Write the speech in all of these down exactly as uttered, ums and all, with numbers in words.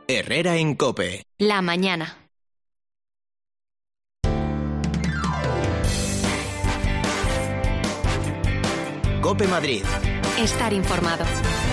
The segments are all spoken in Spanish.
Herrera en COPE. La mañana. COPE Madrid. Estar informado.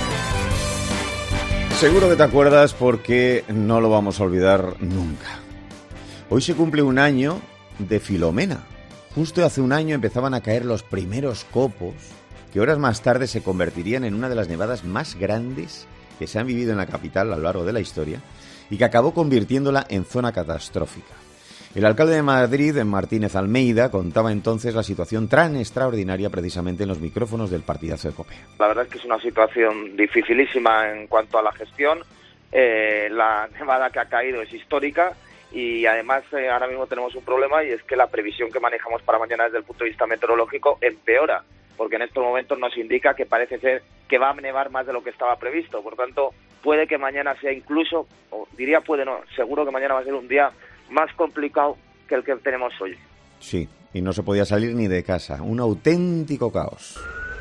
Seguro que te acuerdas porque no lo vamos a olvidar nunca. Hoy se cumple un año de Filomena. Justo hace un año empezaban a caer los primeros copos que horas más tarde se convertirían en una de las nevadas más grandes que se han vivido en la capital a lo largo de la historia y que acabó convirtiéndola en zona catastrófica. El alcalde de Madrid, Martínez Almeida, contaba entonces la situación tan extraordinaria precisamente en los micrófonos del partidazo de COPE. La verdad es que es una situación dificilísima en cuanto a la gestión. Eh, la nevada que ha caído es histórica y además eh, ahora mismo tenemos un problema y es que la previsión que manejamos para mañana desde el punto de vista meteorológico empeora, porque en estos momentos nos indica que parece ser que va a nevar más de lo que estaba previsto. Por tanto, puede que mañana sea incluso, o diría puede no, seguro que mañana va a ser un día más complicado que el que tenemos hoy. Sí, y no se podía salir ni de casa. Un auténtico caos.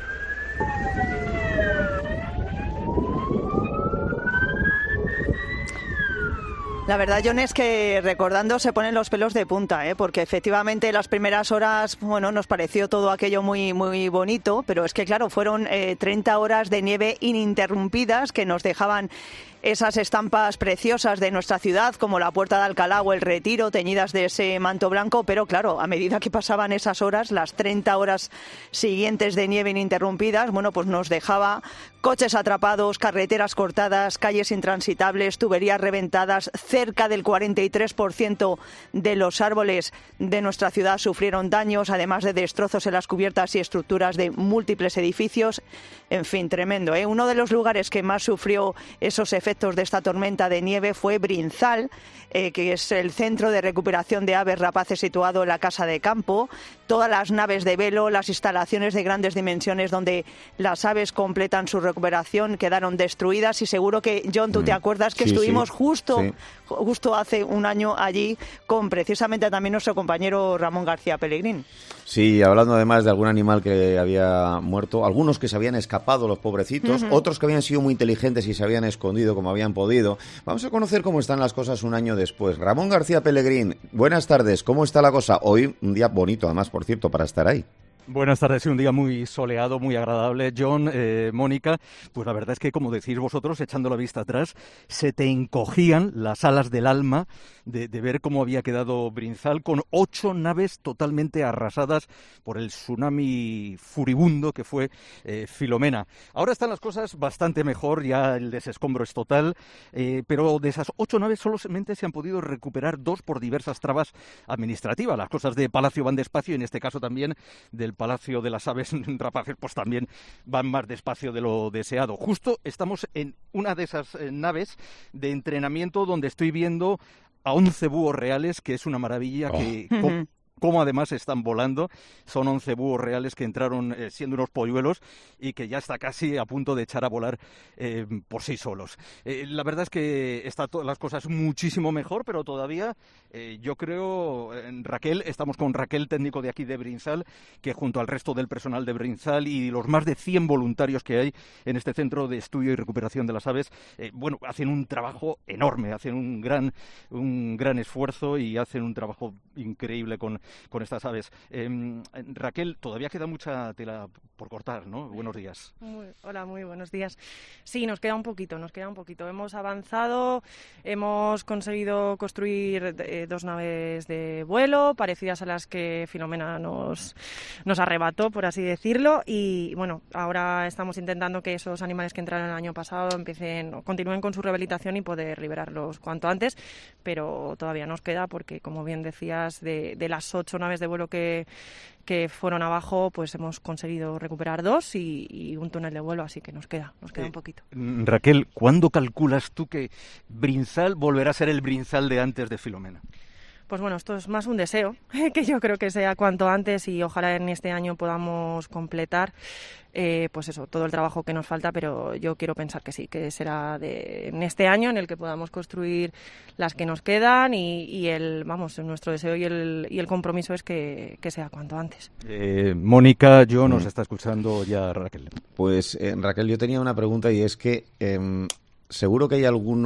La verdad, John, es que recordando se ponen los pelos de punta, ¿eh? Porque efectivamente las primeras horas, bueno, nos pareció todo aquello muy muy bonito, pero es que claro, fueron eh, treinta horas de nieve ininterrumpidas que nos dejaban esas estampas preciosas de nuestra ciudad, como la Puerta de Alcalá o el Retiro, teñidas de ese manto blanco, pero claro, a medida que pasaban esas horas, las treinta horas siguientes de nieve ininterrumpidas, bueno, pues nos dejaba coches atrapados, carreteras cortadas, calles intransitables, tuberías reventadas. Cerca del cuarenta y tres por ciento de los árboles de nuestra ciudad sufrieron daños, además de destrozos en las cubiertas y estructuras de múltiples edificios. En fin, tremendo, ¿eh? Uno de los lugares que más sufrió esos efectos de esta tormenta de nieve fue Brinzal, eh, que es el centro de recuperación de aves rapaces situado en la Casa de Campo. Todas las naves de velo, las instalaciones de grandes dimensiones donde las aves completan su recuperación quedaron destruidas y seguro que, John, tú te acuerdas que sí, estuvimos sí, justo, sí. justo hace un año allí con precisamente también nuestro compañero Ramón García Pellegrín. Sí, hablando además de algún animal que había muerto, algunos que se habían escapado, los pobrecitos, uh-huh. Otros que habían sido muy inteligentes y se habían escondido como habían podido. Vamos a conocer cómo están las cosas un año después. Ramón García Pellegrín, buenas tardes, ¿cómo está la cosa? Hoy un día bonito, además, por cierto, para estar ahí. Buenas tardes, sí, un día muy soleado, muy agradable. John, eh, Mónica, pues la verdad es que, como decís vosotros, echando la vista atrás, se te encogían las alas del alma de, de ver cómo había quedado Brinzal con ocho naves totalmente arrasadas por el tsunami furibundo que fue eh, Filomena. Ahora están las cosas bastante mejor, ya el desescombro es total, eh, pero de esas ocho naves solamente se han podido recuperar dos por diversas trabas administrativas. Las cosas de Palacio van despacio y en este caso también del Palacio de las Aves Rapaces pues también van más despacio de lo deseado. Justo estamos en una de esas eh, naves de entrenamiento donde estoy viendo a once búhos reales, que es una maravilla, oh. que... Uh-huh. Cómo además están volando. Son once búhos reales que entraron eh, siendo unos polluelos y que ya está casi a punto de echar a volar eh, por sí solos. Eh, la verdad es que están todas las cosas muchísimo mejor, pero todavía eh, yo creo, eh, Raquel, estamos con Raquel, técnico de aquí de Brinzal, que junto al resto del personal de Brinzal y los más de cien voluntarios que hay en este centro de estudio y recuperación de las aves, eh, bueno, hacen un trabajo enorme, hacen un gran, un gran esfuerzo y hacen un trabajo increíble con con estas aves. Eh, Raquel, todavía queda mucha tela por cortar, ¿no? Buenos días. Muy, hola, muy buenos días. Sí, nos queda un poquito, nos queda un poquito. Hemos avanzado, hemos conseguido construir eh, dos naves de vuelo, parecidas a las que Filomena nos, nos arrebató, por así decirlo, y bueno, ahora estamos intentando que esos animales que entraron el año pasado empiecen, continúen con su rehabilitación y poder liberarlos cuanto antes, pero todavía nos queda porque, como bien decías, de, de las ocho naves de vuelo que, que fueron abajo, pues hemos conseguido recuperar dos y, y un túnel de vuelo, así que nos queda, nos queda eh, un poquito. Raquel, ¿cuándo calculas tú que Brinzal volverá a ser el Brinzal de antes de Filomena? Pues bueno, esto es más un deseo, que yo creo que sea cuanto antes y ojalá en este año podamos completar eh, pues eso, todo el trabajo que nos falta, pero yo quiero pensar que sí, que será de, en este año en el que podamos construir las que nos quedan y, y el, vamos, nuestro deseo y el, y el compromiso es que, que sea cuanto antes. Eh, Mónica, yo nos mm. está escuchando ya Raquel. Pues eh, Raquel, yo tenía una pregunta y es que eh, seguro que hay alguno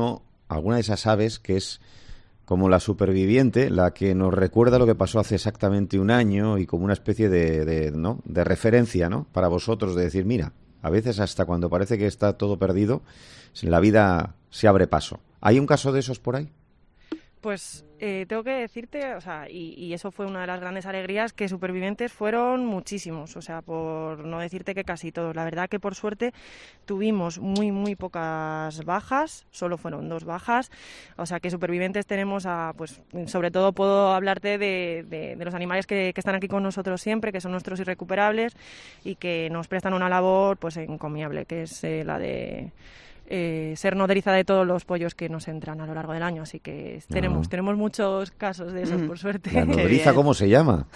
alguna de esas aves que es como la superviviente, la que nos recuerda lo que pasó hace exactamente un año y como una especie de, de, ¿no? de referencia, ¿no? Para vosotros, de decir, mira, a veces hasta cuando parece que está todo perdido, la vida se abre paso. ¿Hay un caso de esos por ahí? Pues eh, tengo que decirte, o sea, y, y eso fue una de las grandes alegrías, que supervivientes fueron muchísimos, o sea, por no decirte que casi todos. La verdad que por suerte tuvimos muy, muy pocas bajas, solo fueron dos bajas, o sea, que supervivientes tenemos a, pues, sobre todo puedo hablarte de, de, de los animales que, que están aquí con nosotros siempre, que son nuestros irrecuperables y que nos prestan una labor, pues, encomiable, que es eh, la de... Eh, ser nodriza de todos los pollos que nos entran a lo largo del año, así que tenemos, Ah. tenemos muchos casos de esos, Mm. por suerte. ¿La nodriza cómo se llama?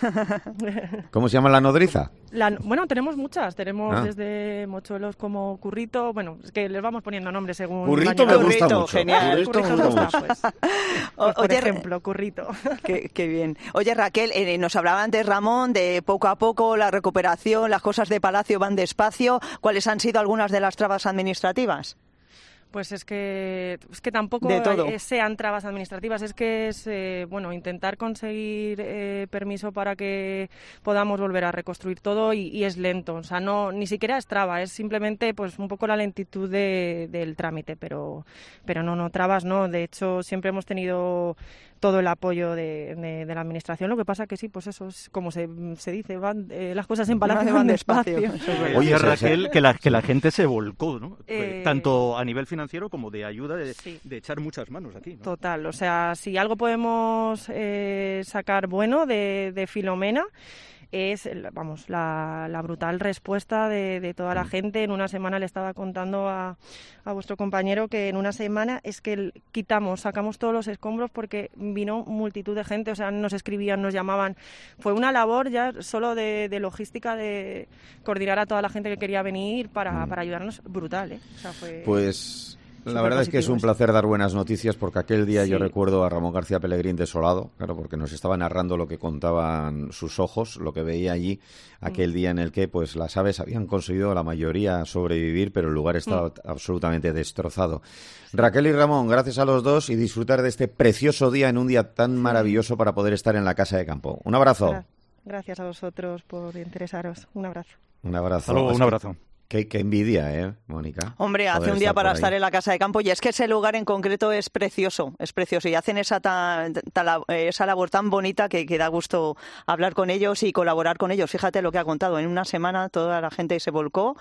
¿Cómo se llama la nodriza? La- bueno, tenemos muchas, tenemos Ah. desde mochuelos como Currito, bueno, es que les vamos poniendo nombres según... Currito el me año. gusta Currito, mucho. genial. Currito me Currito gusta nos mucho. gusta, pues. O- Pues, por oye, ejemplo, Currito. Qué, qué bien. Oye, Raquel, eh, nos hablaba antes Ramón de poco a poco la recuperación, las cosas de Palacio van despacio. ¿Cuáles han sido algunas de las trabas administrativas? Pues es que, es que tampoco De todo. eh, sean trabas administrativas, es que es eh, bueno intentar conseguir eh, permiso para que podamos volver a reconstruir todo y, y es lento, o sea, no ni siquiera es traba, es simplemente pues un poco la lentitud de, del trámite, pero pero no, no trabas, no. De hecho, siempre hemos tenido todo el apoyo de, de, de la administración. Lo que pasa que sí, pues eso es como se, se dice, van eh, las cosas en Palacio van despacio. Eso es verdad. Oye, se- Raquel, que la, que la gente se volcó, ¿no? Eh, Tanto a nivel financiero como de ayuda, de, sí. de echar muchas manos aquí, ¿no? Total, o sea, si algo podemos eh, sacar bueno de, de Filomena es, el- vamos, la, la brutal respuesta de, de toda la gente. En una semana le estaba contando a, a vuestro compañero que en una semana es que el- quitamos, sacamos todos los escombros porque vino multitud de gente, o sea, nos escribían, nos llamaban. Fue una labor ya solo de, de logística, de coordinar a toda la gente que quería venir para, para ayudarnos, brutal, ¿eh? O sea, fue... Pues la Súper verdad es que es un positivo placer dar buenas noticias porque aquel día yo Sí. recuerdo a Ramón García Pellegrín desolado, claro, porque nos estaba narrando lo que contaban sus ojos, lo que veía allí, aquel día en el que pues las aves habían conseguido la mayoría sobrevivir, pero el lugar estaba absolutamente destrozado. Raquel y Ramón, gracias a los dos y disfrutar de este precioso día en un día tan maravilloso para poder estar en la casa de campo. Un abrazo. Gra- Gracias a vosotros por interesaros. Un abrazo. Un abrazo. Hasta luego, Es un que- abrazo. Qué, qué envidia, ¿eh, Mónica? Hombre, hace Poder un día estar para por ahí. estar en la casa de campo y es que ese lugar en concreto es precioso, es precioso y hacen esa, tan- tan- esa labor tan bonita que, que da gusto hablar con ellos y colaborar con ellos. Fíjate lo que ha contado, en una semana toda la gente se volcó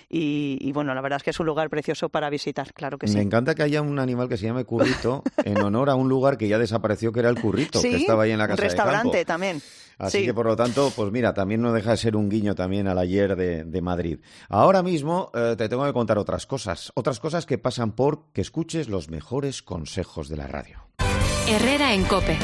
y, y bueno, la verdad es que es un lugar precioso para visitar, claro que sí. Me encanta que haya un animal que se llame Currito en honor a un lugar que ya desapareció, que era el Currito, Sí, que estaba ahí en la un casa de restaurante campo. también. Así Sí. que, por lo tanto, pues mira, también no deja de ser un guiño también al ayer de, de Madrid. Ahora mismo eh, te tengo que contar otras cosas, otras cosas que pasan por que escuches los mejores consejos de la radio. Herrera en Cope.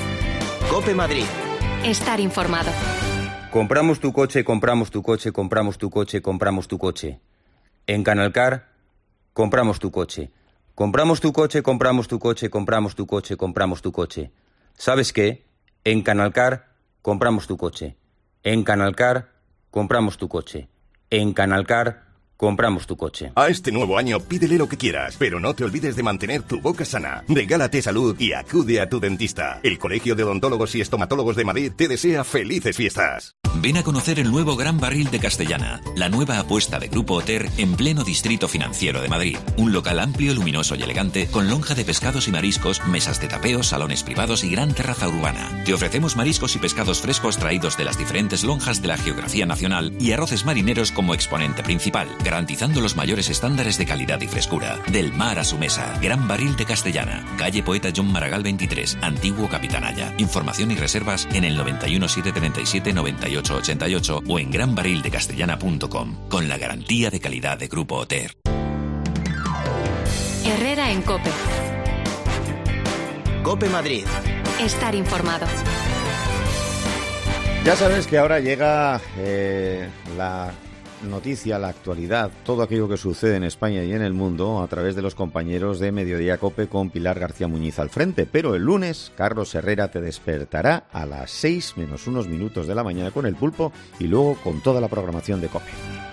Cope Madrid. Estar informado. Compramos tu coche, compramos tu coche, compramos tu coche, compramos tu coche. En Canalcar, compramos tu coche. Compramos tu coche, compramos tu coche, compramos tu coche, compramos tu coche. ¿Sabes qué? En Canalcar, compramos tu coche. En Canalcar, compramos tu coche. En Canalcar, compramos tu coche. A este nuevo año pídele lo que quieras, pero no te olvides de mantener tu boca sana. Regálate salud y acude a tu dentista. El Colegio de Odontólogos y Estomatólogos de Madrid te desea felices fiestas. Ven a conocer el nuevo Gran Barril de Castellana, la nueva apuesta de Grupo Oter en pleno distrito financiero de Madrid. Un local amplio, luminoso y elegante, con lonja de pescados y mariscos, mesas de tapeo, salones privados y gran terraza urbana. Te ofrecemos mariscos y pescados frescos traídos de las diferentes lonjas de la geografía nacional y arroces marineros como exponente principal, garantizando los mayores estándares de calidad y frescura. Del mar a su mesa, Gran Barril de Castellana, calle Poeta John Maragall veintitrés, Antiguo Capitanaya. Información y reservas en el noventa y uno, setecientos treinta y siete, noventa y ocho ochenta y ocho o en gran barril de castellana punto com, con la garantía de calidad de Grupo Oter. Herrera en Cope. Cope Madrid. Estar informado. Ya sabes que ahora llega eh, la noticia, la actualidad, todo aquello que sucede en España y en el mundo a través de los compañeros de Mediodía Cope con Pilar García Muñiz al frente. Pero el lunes, Carlos Herrera te despertará a las seis menos unos minutos de la mañana con El Pulpo y luego con toda la programación de Cope.